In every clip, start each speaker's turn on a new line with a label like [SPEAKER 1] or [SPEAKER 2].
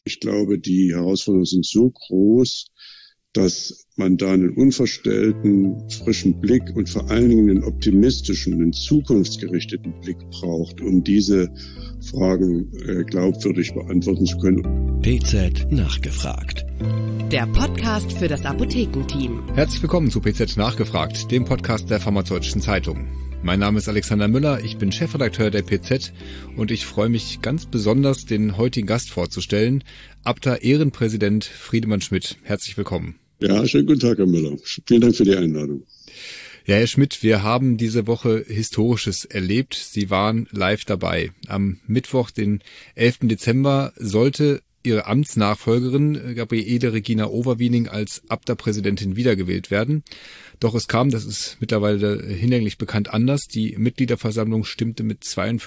[SPEAKER 1] Ich glaube, die Herausforderungen sind so groß, dass man da einen unverstellten, frischen Blick und vor allen Dingen einen optimistischen, einen zukunftsgerichteten Blick braucht, um diese Fragen glaubwürdig beantworten zu können.
[SPEAKER 2] PZ nachgefragt.
[SPEAKER 3] Der Podcast für das Apothekenteam.
[SPEAKER 4] Herzlich willkommen zu PZ nachgefragt, dem Podcast der Pharmazeutischen Zeitung. Mein Name ist Alexander Müller, ich bin Chefredakteur der PZ und ich freue mich ganz besonders, den heutigen Gast vorzustellen, Abda-Ehrenpräsident Friedemann Schmidt. Herzlich willkommen.
[SPEAKER 1] Ja, schönen guten Tag, Herr Müller. Vielen Dank für die Einladung.
[SPEAKER 4] Ja, Herr Schmidt, wir haben diese Woche Historisches erlebt. Sie waren live dabei. Am Mittwoch, den 11. Dezember, sollte Ihre Amtsnachfolgerin Gabriele Regina Overwiening als Abda-Präsidentin wiedergewählt werden. Doch es kam, das ist mittlerweile hinlänglich bekannt, anders. Die Mitgliederversammlung stimmte mit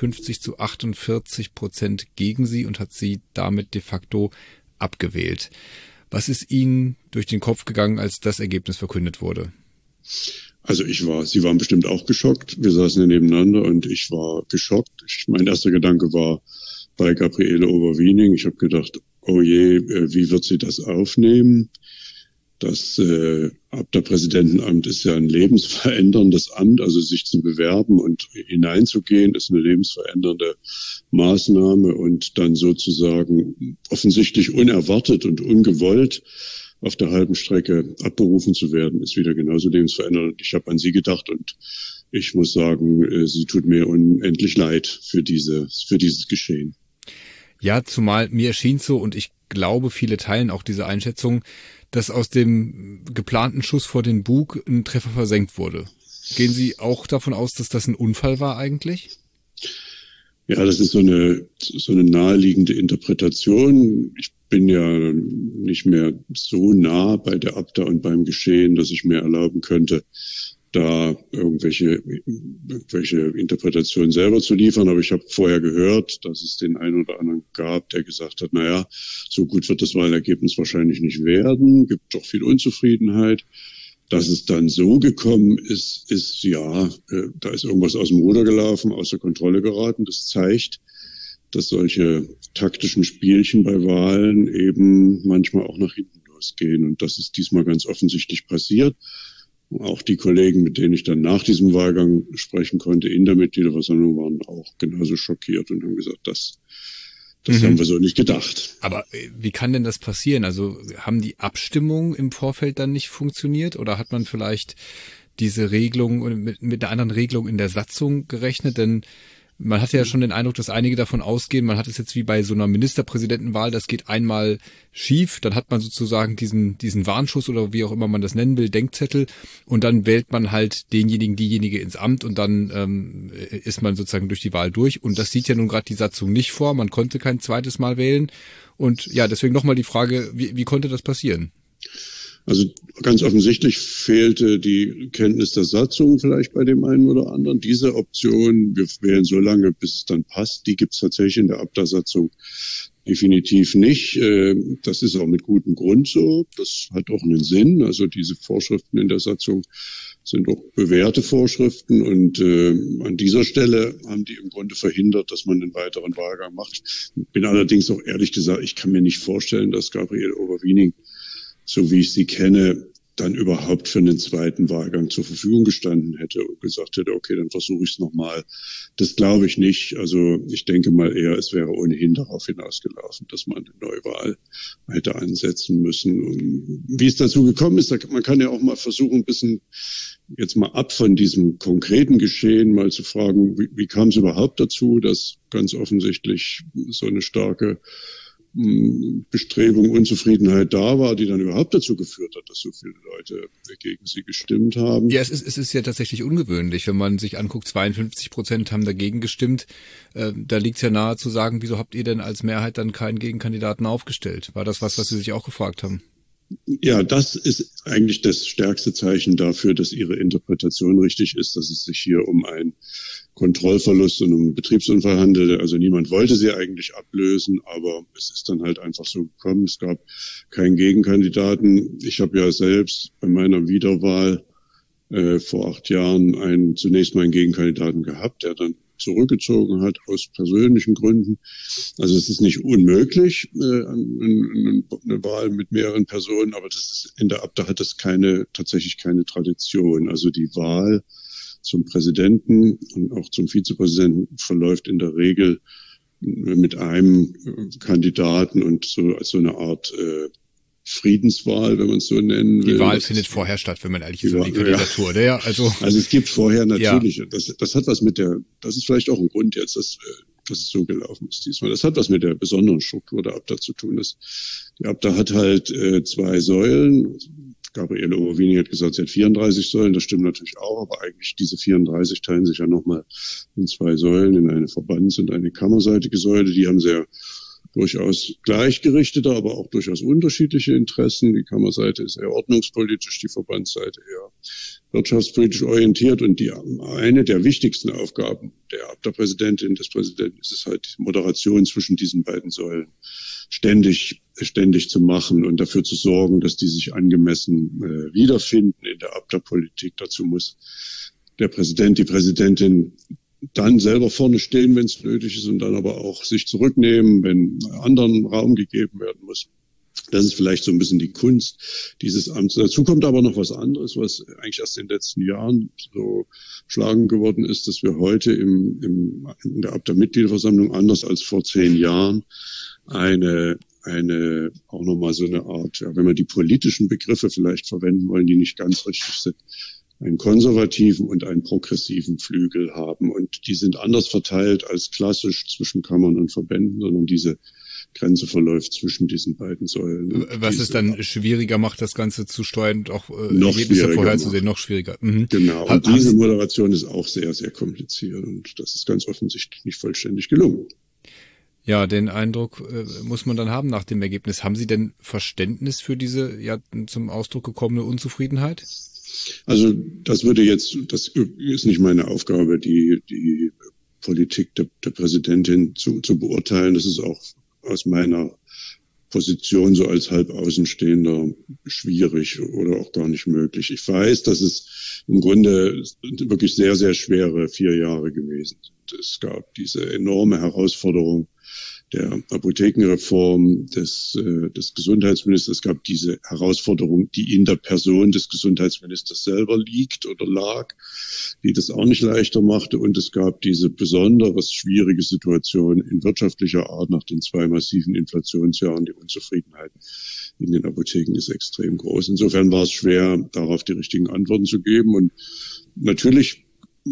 [SPEAKER 4] 52-48% gegen sie und hat sie damit de facto abgewählt. Was ist Ihnen durch den Kopf gegangen, als das Ergebnis verkündet wurde?
[SPEAKER 1] Also Sie waren bestimmt auch geschockt. Wir saßen ja nebeneinander und ich war geschockt. Mein erster Gedanke war bei Gabriele Overwiening. Ich habe gedacht, oh je, wie wird sie das aufnehmen? Das Abda-Präsidentenamt ist ja ein lebensveränderndes Amt, also sich zu bewerben und hineinzugehen, ist eine lebensverändernde Maßnahme und dann sozusagen offensichtlich unerwartet und ungewollt auf der halben Strecke abberufen zu werden, ist wieder genauso lebensverändernd. Ich habe an sie gedacht und ich muss sagen, sie tut mir unendlich leid für dieses Geschehen.
[SPEAKER 4] Ja, zumal mir erschien so, und ich glaube, viele teilen auch diese Einschätzung, dass aus dem geplanten Schuss vor den Bug ein Treffer versenkt wurde. Gehen Sie auch davon aus, dass das ein Unfall war eigentlich?
[SPEAKER 1] Ja, das ist so eine naheliegende Interpretation. Ich bin ja nicht mehr so nah bei der Abda und beim Geschehen, dass ich mir erlauben könnte, da irgendwelche Interpretationen selber zu liefern. Aber ich habe vorher gehört, dass es den einen oder anderen gab, der gesagt hat, naja, so gut wird das Wahlergebnis wahrscheinlich nicht werden, gibt doch viel Unzufriedenheit. Dass es dann so gekommen ist ja, da ist irgendwas aus dem Ruder gelaufen, außer Kontrolle geraten. Das zeigt, dass solche taktischen Spielchen bei Wahlen eben manchmal auch nach hinten losgehen. Und das ist diesmal ganz offensichtlich passiert. Auch die Kollegen, mit denen ich dann nach diesem Wahlgang sprechen konnte, in der Mitgliederversammlung, waren auch genauso schockiert und haben gesagt, das haben wir so nicht gedacht.
[SPEAKER 4] Aber wie kann denn das passieren? Also haben die Abstimmungen im Vorfeld dann nicht funktioniert oder hat man vielleicht diese Regelung mit einer anderen Regelung in der Satzung gerechnet? Denn man hatte ja schon den Eindruck, dass einige davon ausgehen, man hat es jetzt wie bei so einer Ministerpräsidentenwahl, das geht einmal schief, dann hat man sozusagen diesen Warnschuss oder wie auch immer man das nennen will, Denkzettel, und dann wählt man halt diejenige ins Amt und dann ist man sozusagen durch die Wahl durch. Und das sieht ja nun gerade die Satzung nicht vor, man konnte kein zweites Mal wählen. Und ja, deswegen nochmal die Frage, wie konnte das passieren?
[SPEAKER 1] Also ganz offensichtlich fehlte die Kenntnis der Satzung vielleicht bei dem einen oder anderen. Diese Option, wir wählen so lange, bis es dann passt, die gibt's tatsächlich in der Abda-Satzung definitiv nicht. Das ist auch mit gutem Grund so. Das hat auch einen Sinn. Also diese Vorschriften in der Satzung sind auch bewährte Vorschriften und an dieser Stelle haben die im Grunde verhindert, dass man einen weiteren Wahlgang macht. Bin allerdings auch ehrlich gesagt, ich kann mir nicht vorstellen, dass Gabriele Overwiening, so wie ich sie kenne, dann überhaupt für einen zweiten Wahlgang zur Verfügung gestanden hätte und gesagt hätte, okay, dann versuche ich es nochmal. Das glaube ich nicht. Also ich denke mal eher, es wäre ohnehin darauf hinausgelaufen, dass man eine Neuwahl hätte ansetzen müssen. Und wie es dazu gekommen ist, man kann ja auch mal versuchen, ein bisschen jetzt mal ab von diesem konkreten Geschehen mal zu fragen, wie kam es überhaupt dazu, dass ganz offensichtlich so eine starke Bestrebung, Unzufriedenheit da war, die dann überhaupt dazu geführt hat, dass so viele Leute gegen sie gestimmt haben.
[SPEAKER 4] Ja, es ist ja tatsächlich ungewöhnlich, wenn man sich anguckt, 52% haben dagegen gestimmt. Da liegt es ja nahe zu sagen, wieso habt ihr denn als Mehrheit dann keinen Gegenkandidaten aufgestellt? War das was Sie sich auch gefragt haben?
[SPEAKER 1] Ja, das ist eigentlich das stärkste Zeichen dafür, dass Ihre Interpretation richtig ist, dass es sich hier um einen Kontrollverlust und um einen Betriebsunfall handelte. Also niemand wollte sie eigentlich ablösen, aber es ist dann halt einfach so gekommen. Es gab keinen Gegenkandidaten. Ich habe ja selbst bei meiner Wiederwahl vor 8 Jahren zunächst mal einen Gegenkandidaten gehabt, der dann zurückgezogen hat aus persönlichen Gründen. Also es ist nicht unmöglich, eine Wahl mit mehreren Personen, aber in der Abda hat das tatsächlich keine Tradition. Also die Wahl zum Präsidenten und auch zum Vizepräsidenten verläuft in der Regel mit einem Kandidaten und so als so eine Art Friedenswahl, wenn man es so nennen will.
[SPEAKER 4] Die Wahl findet vorher statt, wenn man ehrlich ist, die Kandidatur. Ja, also
[SPEAKER 1] es gibt vorher natürlich, das hat was das ist vielleicht auch ein Grund jetzt, dass es so gelaufen ist diesmal. Das hat was mit der besonderen Struktur der Abda zu tun. Die Abda hat halt 2 Säulen. Gabriele Owovini hat gesagt, sie hat 34 Säulen. Das stimmt natürlich auch, aber eigentlich diese 34 teilen sich ja nochmal in 2 Säulen, in eine verbands- und eine kammerseitige Säule. Die haben durchaus gleichgerichtete, aber auch durchaus unterschiedliche Interessen. Die Kammerseite ist eher ordnungspolitisch, die Verbandsseite eher wirtschaftspolitisch orientiert. Und eine der wichtigsten Aufgaben der Abda-Präsidentin, des Präsidenten, ist es halt, die Moderation zwischen diesen beiden Säulen ständig zu machen und dafür zu sorgen, dass die sich angemessen wiederfinden in der Abda-Politik. Dazu muss der Präsident, die Präsidentin dann selber vorne stehen, wenn es nötig ist, und dann aber auch sich zurücknehmen, wenn anderen Raum gegeben werden muss. Das ist vielleicht so ein bisschen die Kunst dieses Amts. Dazu kommt aber noch was anderes, was eigentlich erst in den letzten Jahren so schlagend geworden ist, dass wir heute in der Abda-Mitgliederversammlung anders als vor 10 Jahren auch nochmal so eine Art, wenn wir die politischen Begriffe vielleicht verwenden wollen, die nicht ganz richtig sind, einen konservativen und einen progressiven Flügel haben. Und die sind anders verteilt als klassisch zwischen Kammern und Verbänden, sondern diese Grenze verläuft zwischen diesen beiden Säulen.
[SPEAKER 4] Was es dann schwieriger macht, das Ganze zu steuern und auch
[SPEAKER 1] Ergebnisse
[SPEAKER 4] vorherzusehen, noch schwieriger.
[SPEAKER 1] Mhm. Genau. Und diese Moderation ist auch sehr, sehr kompliziert und das ist ganz offensichtlich nicht vollständig gelungen.
[SPEAKER 4] Ja, den Eindruck muss man dann haben nach dem Ergebnis. Haben Sie denn Verständnis für diese zum Ausdruck gekommene Unzufriedenheit?
[SPEAKER 1] Also das ist nicht meine Aufgabe, die Politik der Präsidentin zu beurteilen. Das ist auch aus meiner Position so als Halbaußenstehender schwierig oder auch gar nicht möglich. Ich weiß, dass es im Grunde wirklich sehr, sehr schwere 4 Jahre gewesen sind. Es gab diese enorme Herausforderung der Apothekenreform des Gesundheitsministers. Es gab diese Herausforderung, die in der Person des Gesundheitsministers selber liegt oder lag, die das auch nicht leichter machte. Und es gab diese besonders schwierige Situation in wirtschaftlicher Art nach den 2 massiven Inflationsjahren. Die Unzufriedenheit in den Apotheken ist extrem groß. Insofern war es schwer, darauf die richtigen Antworten zu geben. Und natürlich,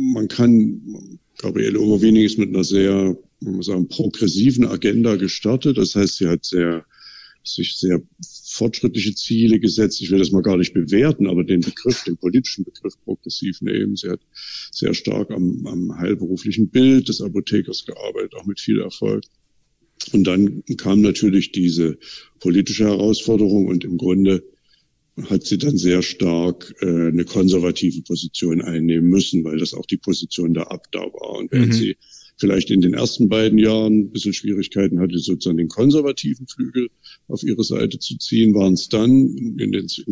[SPEAKER 1] Gabriele Owovini ist mit einer sehr, man muss sagen, progressiven Agenda gestartet. Das heißt, sie hat sich sehr fortschrittliche Ziele gesetzt. Ich will das mal gar nicht bewerten, aber den politischen Begriff progressiv nehmen. Sie hat sehr stark am heilberuflichen Bild des Apothekers gearbeitet, auch mit viel Erfolg. Und dann kam natürlich diese politische Herausforderung und im Grunde hat sie dann sehr stark eine konservative Position einnehmen müssen, weil das auch die Position der Abda war. Und wenn sie vielleicht in den ersten beiden Jahren ein bisschen Schwierigkeiten hatte, sozusagen den konservativen Flügel auf ihre Seite zu ziehen, waren es dann im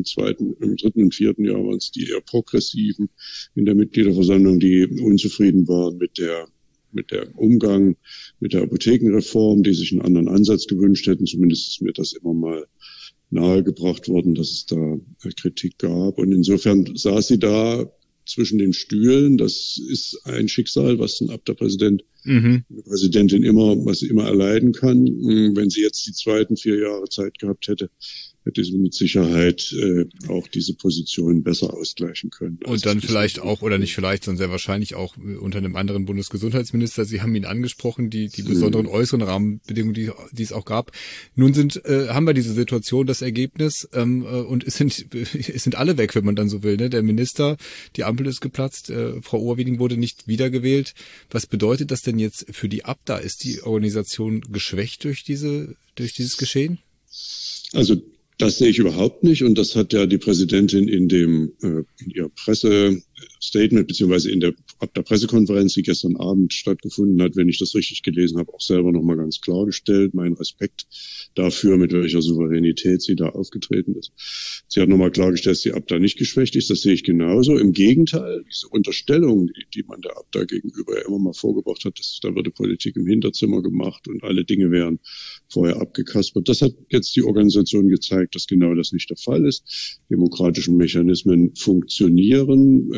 [SPEAKER 1] 3. und 4. Jahr waren es die eher progressiven in der Mitgliederversammlung, die unzufrieden waren mit der Umgang mit der Apothekenreform, die sich einen anderen Ansatz gewünscht hätten. Zumindest ist mir das immer mal nahegebracht worden, dass es da Kritik gab. Und insofern saß sie da zwischen den Stühlen. Das ist ein Schicksal, was ein Abda-Präsident, eine Präsidentin was sie immer erleiden kann. Wenn sie jetzt die zweiten 4 Jahre Zeit gehabt hätte sie mit Sicherheit auch diese Position besser ausgleichen können.
[SPEAKER 4] Und dann vielleicht auch, oder nicht vielleicht, sondern sehr wahrscheinlich auch unter einem anderen Bundesgesundheitsminister. Sie haben ihn angesprochen, die besonderen äußeren Rahmenbedingungen, die es auch gab. Nun haben wir diese Situation, das Ergebnis, und es sind alle weg, wenn man dann so will, ne? Der Minister, die Ampel ist geplatzt, Frau Owovini wurde nicht wiedergewählt. Was bedeutet das denn jetzt für die Abda? Ist die Organisation geschwächt durch dieses Geschehen?
[SPEAKER 1] Also das sehe ich überhaupt nicht und das hat ja die Präsidentin in ihrer Pressemitteilung Statement beziehungsweise in der Pressekonferenz, die gestern Abend stattgefunden hat, wenn ich das richtig gelesen habe, auch selber nochmal ganz klargestellt, mein Respekt dafür, mit welcher Souveränität sie da aufgetreten ist. Sie hat nochmal klargestellt, dass die Abda nicht geschwächt ist. Das sehe ich genauso. Im Gegenteil, diese Unterstellung, die man der Abda gegenüber ja immer mal vorgebracht hat, dass da würde Politik im Hinterzimmer gemacht und alle Dinge wären vorher abgekaspert. Das hat jetzt die Organisation gezeigt, dass genau das nicht der Fall ist. Demokratische Mechanismen funktionieren.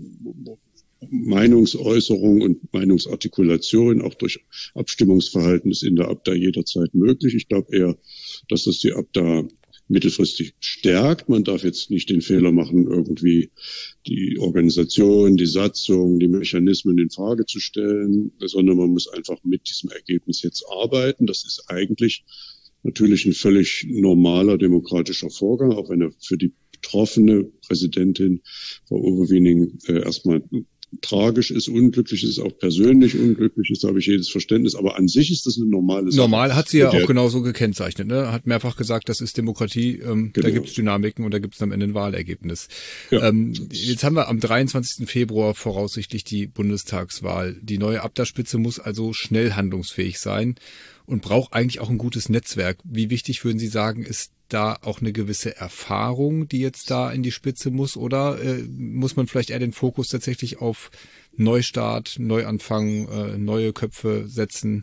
[SPEAKER 1] Meinungsäußerung und Meinungsartikulation auch durch Abstimmungsverhalten ist in der Abda jederzeit möglich. Ich glaube eher, dass das die Abda mittelfristig stärkt. Man darf jetzt nicht den Fehler machen, irgendwie die Organisation, die Satzung, die Mechanismen in Frage zu stellen, sondern man muss einfach mit diesem Ergebnis jetzt arbeiten. Das ist eigentlich natürlich ein völlig normaler demokratischer Vorgang, auch wenn er für die betroffene Präsidentin, Frau Overwiening, erstmal tragisch ist, unglücklich ist, auch persönlich unglücklich ist, da habe ich jedes Verständnis. Aber an sich ist das eine normale Sache.
[SPEAKER 4] Normal hat sie ja auch genauso gekennzeichnet, ne? Hat mehrfach gesagt, das ist Demokratie, genau. Da gibt es Dynamiken und da gibt es am Ende ein Wahlergebnis. Ja. Jetzt haben wir am 23. Februar voraussichtlich die Bundestagswahl. Die neue Abda-Spitze muss also schnell handlungsfähig sein und braucht eigentlich auch ein gutes Netzwerk. Wie wichtig würden Sie sagen, ist da auch eine gewisse Erfahrung, die jetzt da in die Spitze muss, oder muss man vielleicht eher den Fokus tatsächlich auf Neustart, Neuanfang, neue Köpfe setzen?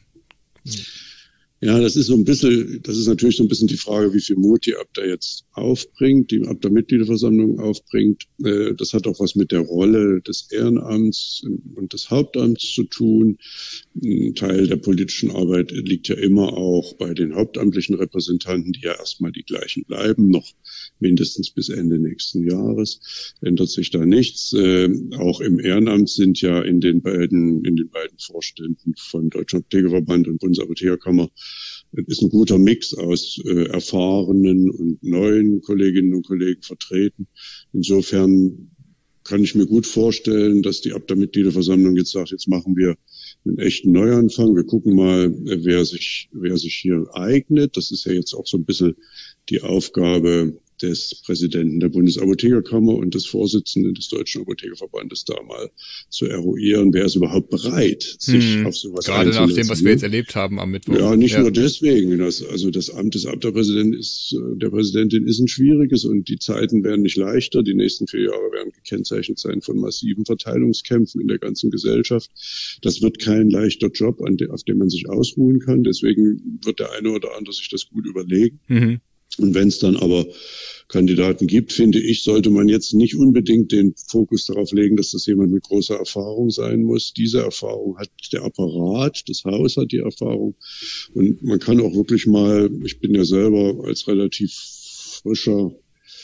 [SPEAKER 1] Ja, das ist natürlich so ein bisschen die Frage, wie viel Mut die Abda jetzt aufbringt, die Abda-Mitgliederversammlung aufbringt. Das hat auch was mit der Rolle des Ehrenamts und des Hauptamts zu tun. Ein Teil der politischen Arbeit liegt ja immer auch bei den hauptamtlichen Repräsentanten, die ja erstmal die gleichen bleiben, noch mindestens bis Ende nächsten Jahres. Ändert sich da nichts. Auch im Ehrenamt sind ja in den beiden Vorständen von Deutschen Apothekerverband und Bundesapothekerkammer ist ein guter Mix aus erfahrenen und neuen Kolleginnen und Kollegen vertreten. Insofern kann ich mir gut vorstellen, dass die Abda-Mitgliederversammlung jetzt sagt, jetzt machen wir einen echten Neuanfang. Wir gucken mal, wer sich hier eignet. Das ist ja jetzt auch so ein bisschen die Aufgabe des Präsidenten der Bundesapothekerkammer und des Vorsitzenden des Deutschen Apothekerverbandes da mal zu eruieren, wer ist überhaupt bereit, sich auf sowas
[SPEAKER 4] gerade nach dem, was wir jetzt erlebt haben am Mittwoch.
[SPEAKER 1] Ja, nicht nur deswegen. Das Amt des Abda-Präsidenten der Präsidentin ist ein schwieriges und die Zeiten werden nicht leichter. Die nächsten 4 Jahre werden gekennzeichnet sein von massiven Verteilungskämpfen in der ganzen Gesellschaft. Das wird kein leichter Job, auf dem man sich ausruhen kann. Deswegen wird der eine oder andere sich das gut überlegen. Mhm. Und wenn es dann aber Kandidaten gibt, finde ich, sollte man jetzt nicht unbedingt den Fokus darauf legen, dass das jemand mit großer Erfahrung sein muss. Diese Erfahrung hat der Apparat, das Haus hat die Erfahrung. Und man kann auch wirklich mal, ich bin ja selber als relativ frischer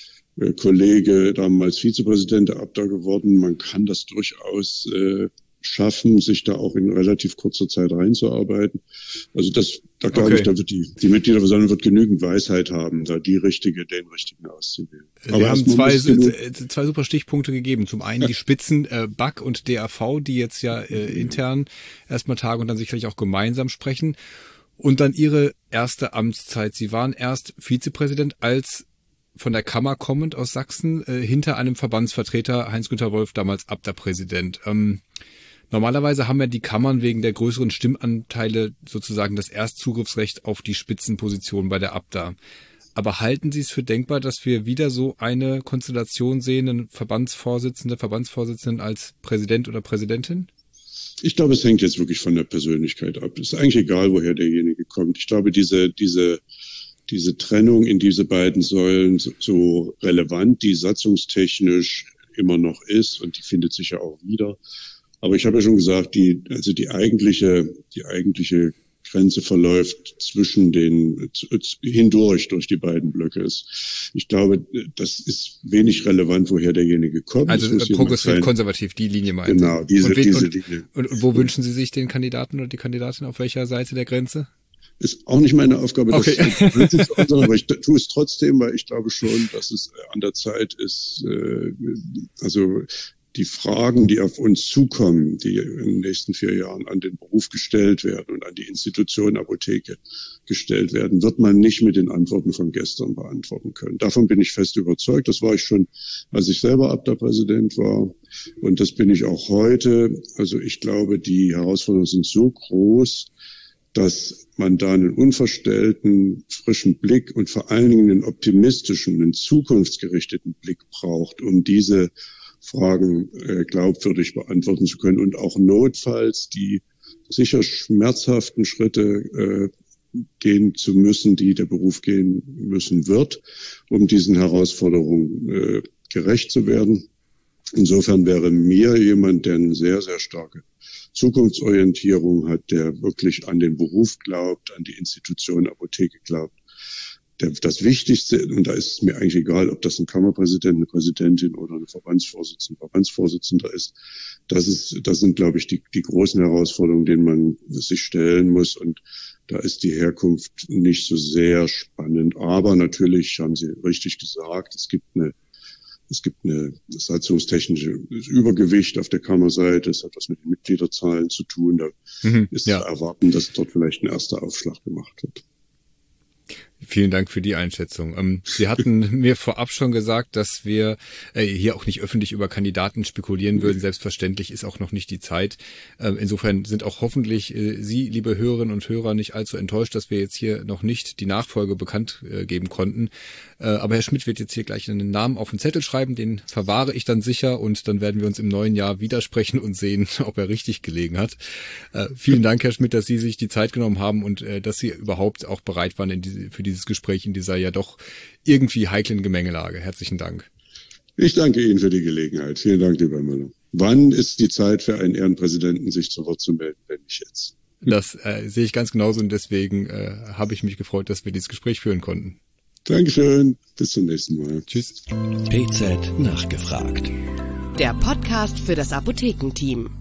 [SPEAKER 1] Kollege damals Vizepräsident der Abda geworden, man kann das durchaus schaffen, sich da auch in relativ kurzer Zeit reinzuarbeiten. Also da glaube ich, da wird die Mitgliederversammlung wird genügend Weisheit haben, da den richtigen auszuwählen.
[SPEAKER 4] Sie haben zwei super Stichpunkte gegeben. Zum einen die Spitzen BAK und DAV, die jetzt ja intern erstmal tagen und dann sicherlich auch gemeinsam sprechen. Und dann Ihre erste Amtszeit. Sie waren erst Vizepräsident als von der Kammer kommend aus Sachsen, hinter einem Verbandsvertreter, Heinz-Günther Wolf, damals Abda-Präsident. Normalerweise haben ja die Kammern wegen der größeren Stimmanteile sozusagen das Erstzugriffsrecht auf die Spitzenposition bei der Abda. Aber halten Sie es für denkbar, dass wir wieder so eine Konstellation sehen, einen Verbandsvorsitzenden als Präsident oder Präsidentin?
[SPEAKER 1] Ich glaube, es hängt jetzt wirklich von der Persönlichkeit ab. Es ist eigentlich egal, woher derjenige kommt. Ich glaube, diese Trennung in diese beiden Säulen, so relevant die satzungstechnisch immer noch ist, und die findet sich ja auch wieder. Aber ich habe ja schon gesagt, die eigentliche Grenze verläuft hindurch durch die beiden Blöcke. Ich glaube, das ist wenig relevant, woher derjenige kommt.
[SPEAKER 4] Also progressiv, konservativ, die Linie meinen Sie.
[SPEAKER 1] Genau, diese Linie.
[SPEAKER 4] Und wo wünschen Sie sich den Kandidaten oder die Kandidatin, auf welcher Seite der Grenze?
[SPEAKER 1] Ist auch nicht meine Aufgabe, das zu äußern, aber ich tue es trotzdem, weil ich glaube schon, dass es an der Zeit ist, die Fragen, die auf uns zukommen, die in den nächsten 4 Jahren an den Beruf gestellt werden und an die Institution Apotheke gestellt werden, wird man nicht mit den Antworten von gestern beantworten können. Davon bin ich fest überzeugt. Das war ich schon, als ich selber Abda-Präsident war. Und das bin ich auch heute. Also ich glaube, die Herausforderungen sind so groß, dass man da einen unverstellten, frischen Blick und vor allen Dingen einen optimistischen, einen zukunftsgerichteten Blick braucht, um diese Fragen glaubwürdig beantworten zu können und auch notfalls die sicher schmerzhaften Schritte gehen zu müssen, die der Beruf gehen müssen wird, um diesen Herausforderungen gerecht zu werden. Insofern wäre mir jemand, der eine sehr, sehr starke Zukunftsorientierung hat, der wirklich an den Beruf glaubt, an die Institution Apotheke glaubt, das Wichtigste, und da ist es mir eigentlich egal, ob das ein Kammerpräsident, eine Präsidentin oder eine Verbandsvorsitzender ist, das sind, glaube ich, die großen Herausforderungen, denen man sich stellen muss. Und da ist die Herkunft nicht so sehr spannend. Aber natürlich haben Sie richtig gesagt, es gibt eine satzungstechnische Übergewicht auf der Kammerseite. Es hat was mit den Mitgliederzahlen zu tun. Da ist zu erwarten, dass dort vielleicht ein erster Aufschlag gemacht wird.
[SPEAKER 4] Vielen Dank für die Einschätzung. Sie hatten mir vorab schon gesagt, dass wir hier auch nicht öffentlich über Kandidaten spekulieren würden. Selbstverständlich ist auch noch nicht die Zeit. Insofern sind auch hoffentlich Sie, liebe Hörerinnen und Hörer, nicht allzu enttäuscht, dass wir jetzt hier noch nicht die Nachfolge bekannt geben konnten. Aber Herr Schmidt wird jetzt hier gleich einen Namen auf den Zettel schreiben, den verwahre ich dann sicher und dann werden wir uns im neuen Jahr widersprechen und sehen, ob er richtig gelegen hat. Vielen Dank, Herr Schmidt, dass Sie sich die Zeit genommen haben und dass Sie überhaupt auch bereit waren für dieses Gespräch in dieser ja doch irgendwie heiklen Gemengelage. Herzlichen Dank.
[SPEAKER 1] Ich danke Ihnen für die Gelegenheit. Vielen Dank, lieber Müller. Wann ist die Zeit für einen Ehrenpräsidenten, sich zu Wort zu melden, wenn nicht jetzt?
[SPEAKER 4] Das sehe ich ganz genauso und deswegen habe ich mich gefreut, dass wir dieses Gespräch führen konnten.
[SPEAKER 1] Dankeschön. Bis zum nächsten Mal.
[SPEAKER 4] Tschüss.
[SPEAKER 2] PZ nachgefragt.
[SPEAKER 3] Der Podcast für das Apothekenteam.